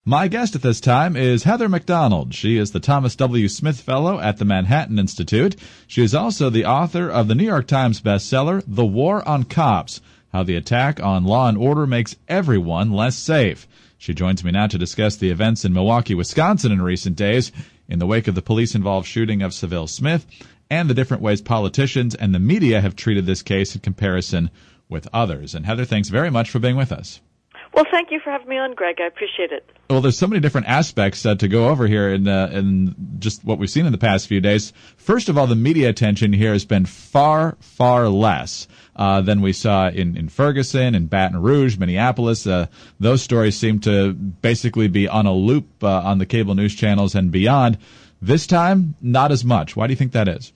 My guest at this time is Heather Mac Donald. She is the Thomas W. Smith Fellow at the Manhattan Institute. She is also the author of the New York Times bestseller, The War on Cops, How the Attack on Law and Order Makes Everyone Less Safe. She joins me now to discuss the events in Milwaukee, Wisconsin in recent days in the wake of the police-involved shooting of Seville Smith and the different ways politicians and the media have treated this case in comparison with others. And Heather, thanks very much for being with us. Well, thank you for having me on, Greg. I appreciate it. Well, there's so many different aspects to go over here in just what we've seen in the past few days. First of all, the media attention here has been far, far less than we saw in Ferguson, in Baton Rouge, Minneapolis. Those stories seem to basically be on a loop on the cable news channels and beyond. This time, not as much. Why do you think that is?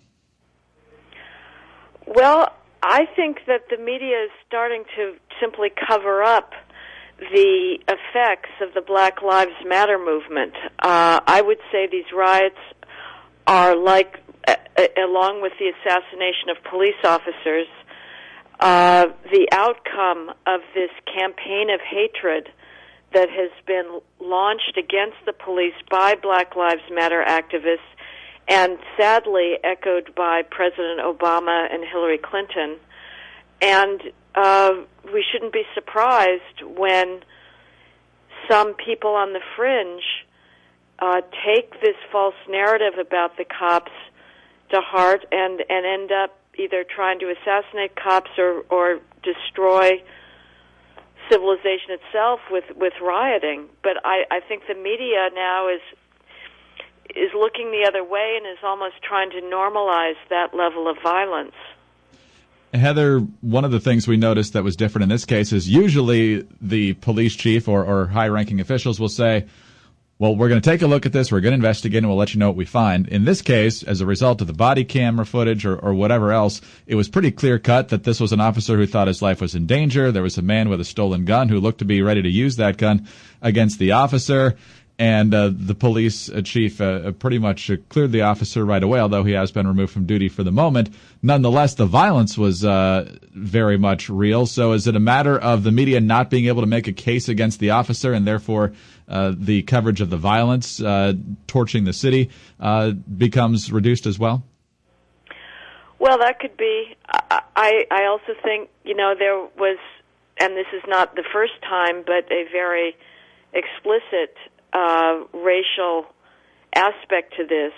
Well, I think that the media is starting to simply cover up the effects of the Black Lives Matter movement. I would say these riots are like, along with the assassination of police officers, the outcome of this campaign of hatred that has been launched against the police by Black Lives Matter activists and sadly echoed by President Obama and Hillary Clinton. And we shouldn't be surprised when some people on the fringe take this false narrative about the cops to heart and end up either trying to assassinate cops or destroy civilization itself with rioting. But I think the media now is looking the other way and is almost trying to normalize that level of violence. Heather, one of the things we noticed that was different in this case is usually the police chief or high-ranking officials will say, well, we're going to take a look at this, we're going to investigate, and we'll let you know what we find. In this case, as a result of the body camera footage or whatever else, it was pretty clear-cut that this was an officer who thought his life was in danger. There was a man with a stolen gun who looked to be ready to use that gun against the officer. And the police chief pretty much cleared the officer right away, although he has been removed from duty for the moment. Nonetheless, the violence was very much real. So is it a matter of the media not being able to make a case against the officer and therefore the coverage of the violence torching the city becomes reduced as well? Well, that could be. I also think, there was, and this is not the first time, but a very explicit racial aspect to this,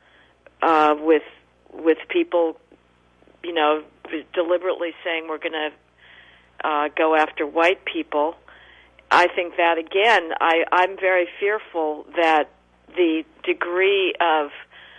with people, deliberately saying we're going to go after white people. I think that again, I'm very fearful that the degree of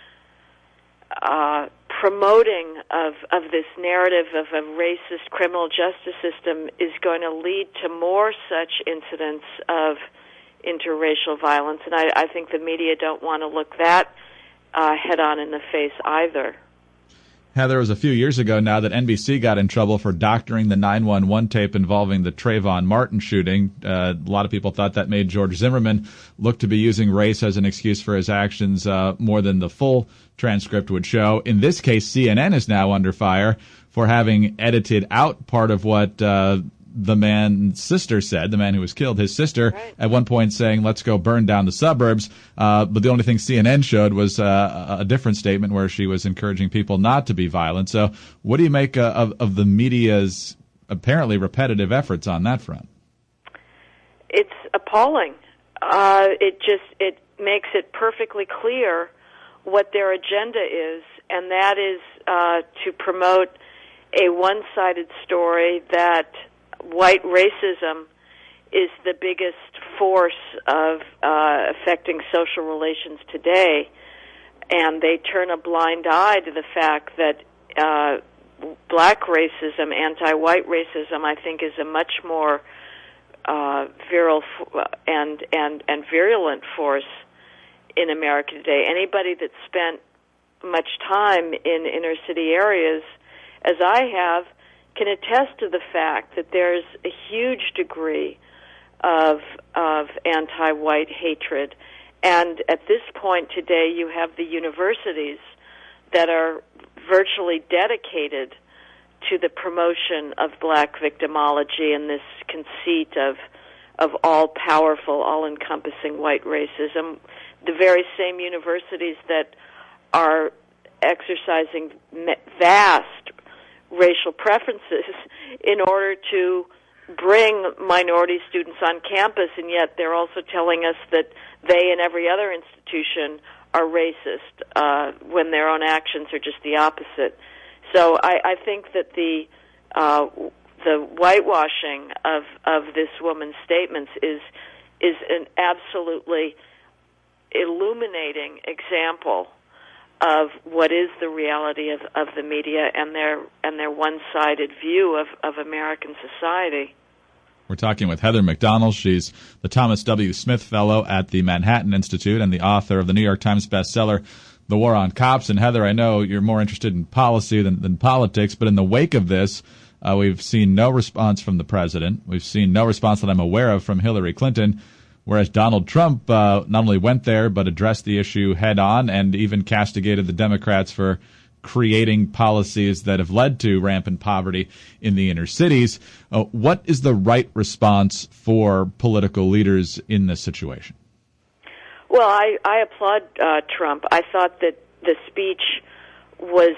promoting of this narrative of a racist criminal justice system is going to lead to more such incidents of interracial violence, and I think the media don't want to look that head-on in the face either. Heather, it was a few years ago now that NBC got in trouble for doctoring the 911 tape involving the Trayvon Martin shooting. A lot of people thought that made George Zimmerman look to be using race as an excuse for his actions more than the full transcript would show. In this case, CNN is now under fire for having edited out part of what the man's sister said, the man who was killed, his sister, right, at one point saying, let's go burn down the suburbs. But the only thing CNN showed was a different statement where she was encouraging people not to be violent. So what do you make of the media's apparently repetitive efforts on that front? It's appalling. It makes it perfectly clear what their agenda is, and that is to promote a one-sided story that white racism is the biggest force of affecting social relations today, and they turn a blind eye to the fact that black racism, anti-white racism, I think, is a much more virile and virulent force in America today. Anybody that spent much time in inner city areas, as I have, can attest to the fact that there's a huge degree of anti-white hatred. And at this point today, you have the universities that are virtually dedicated to the promotion of black victimology and this conceit of of all-powerful, all-encompassing white racism. The very same universities that are exercising vast racial preferences in order to bring minority students on campus, and yet they're also telling us that they and every other institution are racist when their own actions are just the opposite. So I think that the whitewashing of this woman's statements is an absolutely illuminating example of what is the reality of the media and their one-sided view of American society. We're talking with Heather Mac Donald. She's the Thomas W. Smith Fellow at the Manhattan Institute and the author of the New York Times bestseller, The War on Cops. And Heather, I know you're more interested in policy than politics, but in the wake of this, we've seen no response from the president. We've seen no response that I'm aware of from Hillary Clinton, whereas Donald Trump not only went there but addressed the issue head on and even castigated the Democrats for creating policies that have led to rampant poverty in the inner cities. What is the right response for political leaders in this situation? Well, I applaud Trump. I thought that the speech was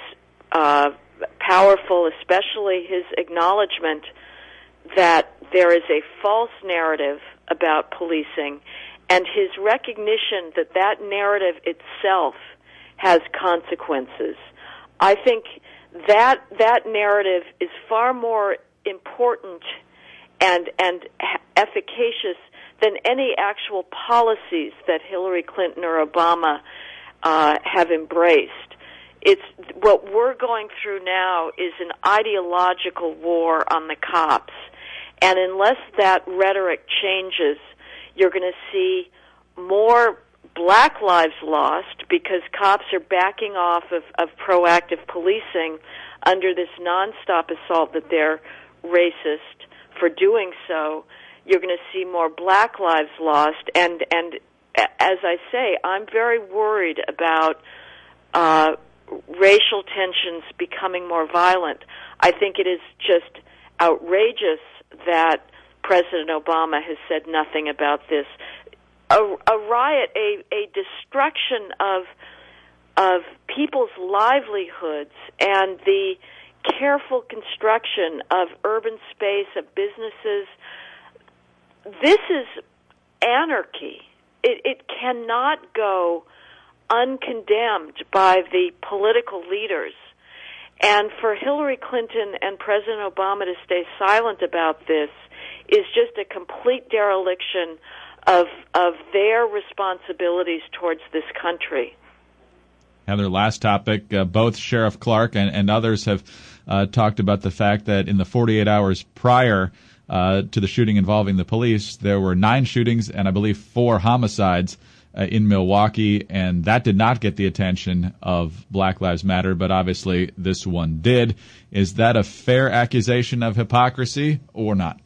powerful, especially his acknowledgement that there is a false narrative about policing and his recognition that that narrative itself has consequences. I think that narrative is far more important and efficacious than any actual policies that Hillary Clinton or Obama have embraced. It's what we're going through now is an ideological war on the cops, and unless that rhetoric changes, you're going to see more black lives lost because cops are backing off of proactive policing under this nonstop assault that they're racist for doing so. You're going to see more black lives lost, and as I say, I'm very worried about racial tensions becoming more violent. I think it is just outrageous that President Obama has said nothing about this. A riot, a destruction of people's livelihoods and the careful construction of urban space, of businesses. This is anarchy. It cannot go uncondemned by the political leaders. And for Hillary Clinton and President Obama to stay silent about this is just a complete dereliction of their responsibilities towards this country. Heather, last topic. Both Sheriff Clark and others have talked about the fact that in the 48 hours prior to the shooting involving the police, there were 9 shootings and I believe 4 homicides in Milwaukee, and that did not get the attention of Black Lives Matter, but obviously this one did. Is that a fair accusation of hypocrisy or not?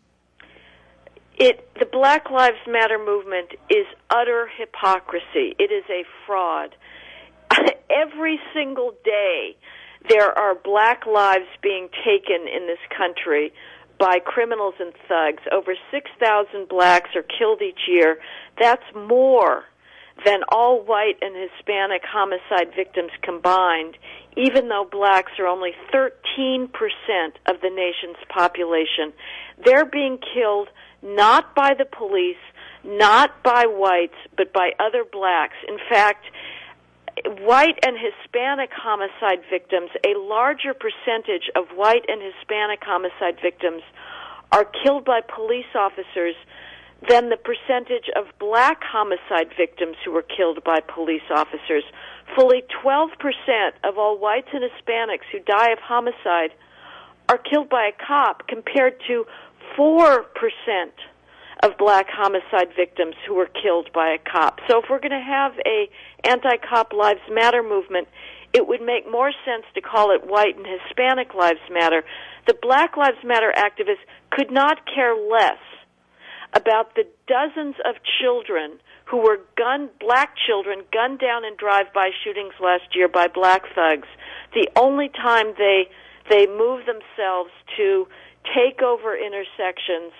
The Black Lives Matter movement is utter hypocrisy. It is a fraud. Every single day there are black lives being taken in this country by criminals and thugs. Over 6,000 blacks are killed each year. That's more than all white and Hispanic homicide victims combined, even though blacks are only 13% of the nation's population. They're being killed not by the police, not by whites, but by other blacks. In fact, white and Hispanic homicide victims, a larger percentage of white and Hispanic homicide victims are killed by police officers than the percentage of black homicide victims who were killed by police officers. Fully 12% of all whites and Hispanics who die of homicide are killed by a cop, compared to 4% of black homicide victims who were killed by a cop. So if we're going to have a anti-cop Lives Matter movement, it would make more sense to call it White and Hispanic Lives Matter. The Black Lives Matter activists could not care less about the dozens of children who were black children gunned down in drive-by shootings last year by black thugs. The only time they move themselves to take over intersections,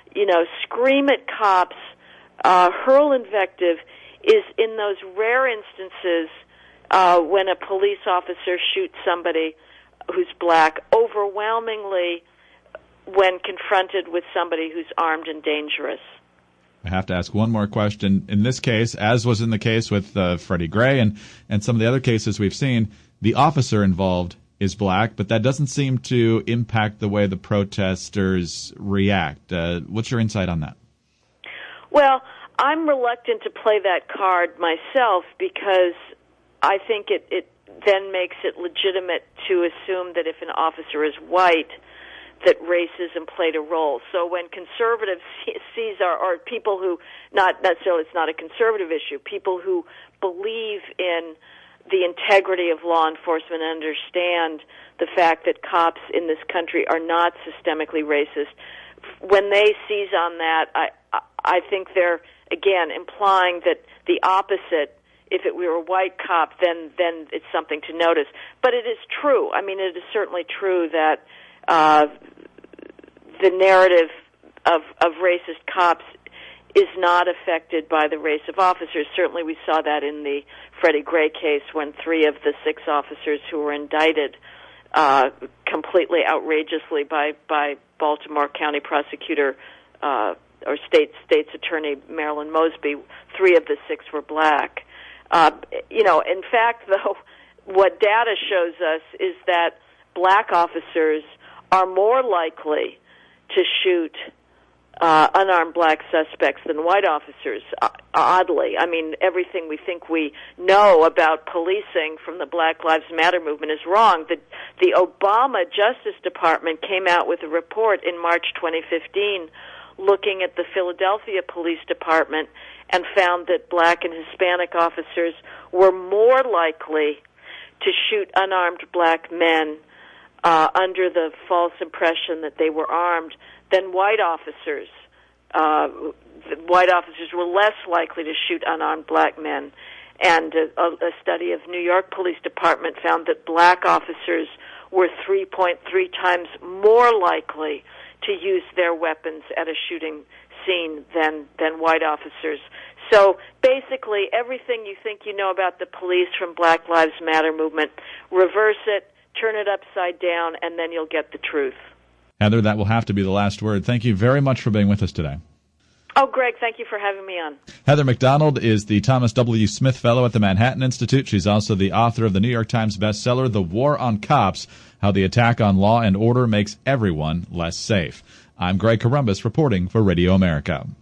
scream at cops, hurl invective, is in those rare instances when a police officer shoots somebody who's black, overwhelmingly when confronted with somebody who's armed and dangerous. I have to ask one more question. In this case, as was in the case with Freddie Gray and some of the other cases we've seen, the officer involved is black, but that doesn't seem to impact the way the protesters react. What's your insight on that? Well, I'm reluctant to play that card myself because I think it then makes it legitimate to assume that if an officer is white, that racism played a role. So when conservatives sees or people who, not necessarily, it's not a conservative issue, people who believe in the integrity of law enforcement and understand the fact that cops in this country are not systemically racist, when they seize on that, I think they're, again, implying that the opposite, if it were a white cop, then it's something to notice. But it is true. I mean, it is certainly true that the narrative of racist cops is not affected by the race of officers. Certainly we saw that in the Freddie Gray case when 3 of the 6 officers who were indicted completely outrageously by Baltimore County prosecutor or state's attorney Marilyn Mosby, 3 of the 6 were black. In fact, though, what data shows us is that black officers are more likely to shoot unarmed black suspects than white officers, oddly. I mean, everything we think we know about policing from the Black Lives Matter movement is wrong. The Obama Justice Department came out with a report in March 2015 looking at the Philadelphia Police Department and found that black and Hispanic officers were more likely to shoot unarmed black men under the false impression that they were armed than white officers. White officers were less likely to shoot unarmed black men. And a study of New York Police Department found that black officers were 3.3 times more likely to use their weapons at a shooting scene than white officers. So basically, everything you think you know about the police from Black Lives Matter movement, reverse it, turn it upside down, and then you'll get the truth. Heather, that will have to be the last word. Thank you very much for being with us today. Oh, Greg, thank you for having me on. Heather Mac Donald is the Thomas W. Smith Fellow at the Manhattan Institute. She's also the author of the New York Times bestseller, The War on Cops, How the Attack on Law and Order Makes Everyone Less Safe. I'm Greg Corombos reporting for Radio America.